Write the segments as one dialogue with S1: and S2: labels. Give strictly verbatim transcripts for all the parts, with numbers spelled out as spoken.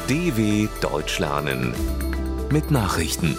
S1: D W Deutsch lernen mit Nachrichten.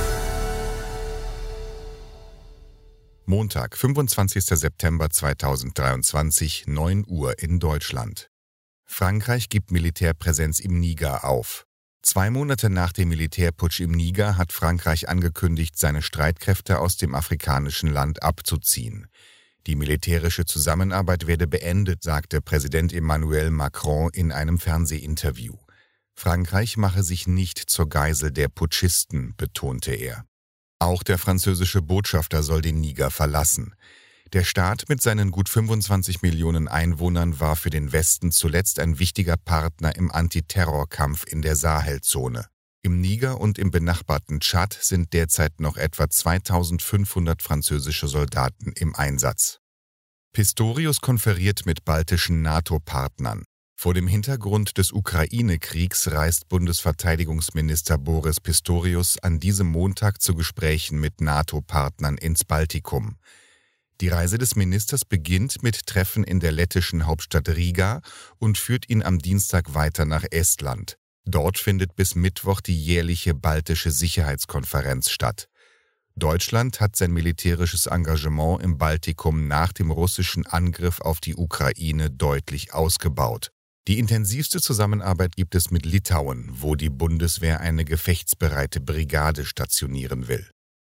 S2: Montag, fünfundzwanzigster September zweitausenddreiundzwanzig, neun Uhr in Deutschland. Frankreich gibt Militärpräsenz im Niger auf. Zwei Monate nach dem Militärputsch im Niger hat Frankreich angekündigt, seine Streitkräfte aus dem afrikanischen Land abzuziehen. Die militärische Zusammenarbeit werde beendet, sagte Präsident Emmanuel Macron in einem Fernsehinterview. Frankreich mache sich nicht zur Geisel der Putschisten, betonte er. Auch der französische Botschafter soll den Niger verlassen. Der Staat mit seinen gut fünfundzwanzig Millionen Einwohnern war für den Westen zuletzt ein wichtiger Partner im Antiterrorkampf in der Sahelzone. Im Niger und im benachbarten Tschad sind derzeit noch etwa zweitausendfünfhundert französische Soldaten im Einsatz. Pistorius konferiert mit baltischen NATO-Partnern. Vor dem Hintergrund des Ukraine-Kriegs reist Bundesverteidigungsminister Boris Pistorius an diesem Montag zu Gesprächen mit NATO-Partnern ins Baltikum. Die Reise des Ministers beginnt mit Treffen in der lettischen Hauptstadt Riga und führt ihn am Dienstag weiter nach Estland. Dort findet bis Mittwoch die jährliche Baltische Sicherheitskonferenz statt. Deutschland hat sein militärisches Engagement im Baltikum nach dem russischen Angriff auf die Ukraine deutlich ausgebaut. Die intensivste Zusammenarbeit gibt es mit Litauen, wo die Bundeswehr eine gefechtsbereite Brigade stationieren will.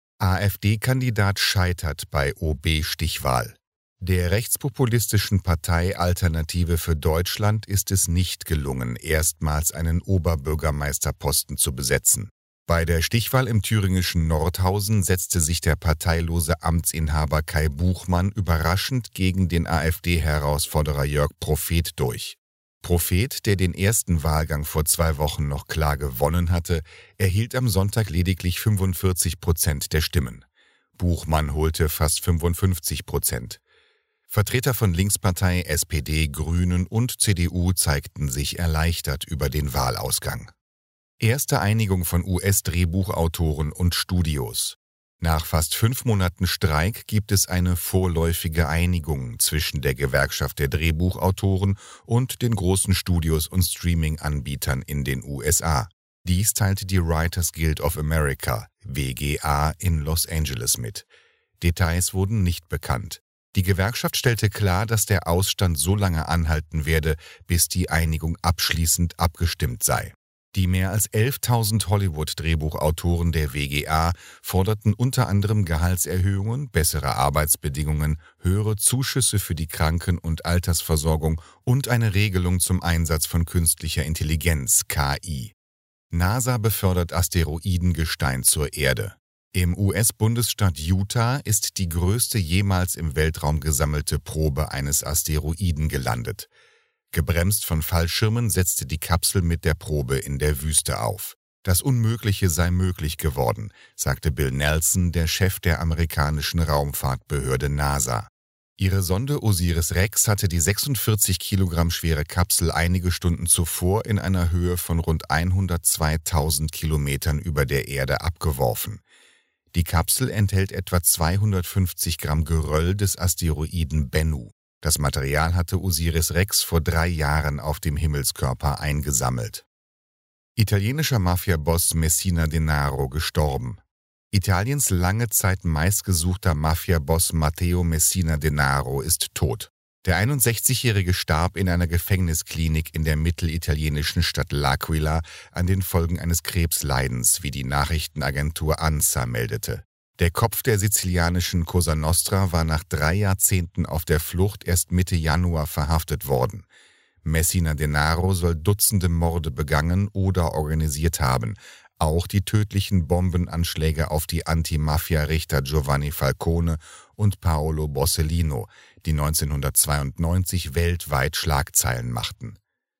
S2: AfD-Kandidat scheitert bei O B-Stichwahl. Der rechtspopulistischen Partei Alternative für Deutschland ist es nicht gelungen, erstmals einen Oberbürgermeisterposten zu besetzen. Bei der Stichwahl im thüringischen Nordhausen setzte sich der parteilose Amtsinhaber Kai Buchmann überraschend gegen den AfD-Herausforderer Jörg Prophet durch. Prophet, der den ersten Wahlgang vor zwei Wochen noch klar gewonnen hatte, erhielt am Sonntag lediglich fünfundvierzig Prozent der Stimmen. Buchmann holte fast fünfundfünfzig Prozent. Vertreter von Linkspartei, S P D, Grünen und C D U zeigten sich erleichtert über den Wahlausgang. Erste Einigung von U S-Drehbuchautoren und Studios. Nach fast fünf Monaten Streik gibt es eine vorläufige Einigung zwischen der Gewerkschaft der Drehbuchautoren und den großen Studios und Streaming-Anbietern in den U S A. Dies teilte die Writers Guild of America, W G A, in Los Angeles mit. Details wurden nicht bekannt. Die Gewerkschaft stellte klar, dass der Ausstand so lange anhalten werde, bis die Einigung abschließend abgestimmt sei. Die mehr als elftausend Hollywood-Drehbuchautoren der W G A forderten unter anderem Gehaltserhöhungen, bessere Arbeitsbedingungen, höhere Zuschüsse für die Kranken- und Altersversorgung und eine Regelung zum Einsatz von künstlicher Intelligenz, K I. NASA befördert Asteroidengestein zur Erde. Im U S-Bundesstaat Utah ist die größte jemals im Weltraum gesammelte Probe eines Asteroiden gelandet. Gebremst von Fallschirmen setzte die Kapsel mit der Probe in der Wüste auf. Das Unmögliche sei möglich geworden, sagte Bill Nelson, der Chef der amerikanischen Raumfahrtbehörde NASA. Ihre Sonde Osiris-Rex hatte die sechsundvierzig Kilogramm schwere Kapsel einige Stunden zuvor in einer Höhe von rund hundertzweitausend Kilometern über der Erde abgeworfen. Die Kapsel enthält etwa zweihundertfünfzig Gramm Geröll des Asteroiden Bennu. Das Material hatte Osiris-Rex vor drei Jahren auf dem Himmelskörper eingesammelt. Italienischer Mafia-Boss Messina Denaro gestorben. Italiens lange Zeit meistgesuchter Mafia-Boss Matteo Messina Denaro ist tot. Der einundsechzigjährige starb in einer Gefängnisklinik in der mittelitalienischen Stadt L'Aquila an den Folgen eines Krebsleidens, wie die Nachrichtenagentur ANSA meldete. Der Kopf der sizilianischen Cosa Nostra war nach drei Jahrzehnten auf der Flucht erst Mitte Januar verhaftet worden. Messina Denaro soll Dutzende Morde begangen oder organisiert haben. Auch die tödlichen Bombenanschläge auf die Anti-Mafia-Richter Giovanni Falcone und Paolo Borsellino, die neunzehnhundertzweiundneunzig weltweit Schlagzeilen machten.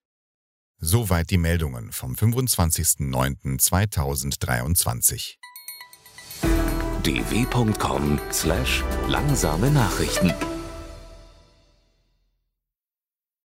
S2: Soweit die Meldungen vom fünfundzwanzigster neunter zweitausenddreiundzwanzig.
S1: d w punkt com slash langsame Nachrichten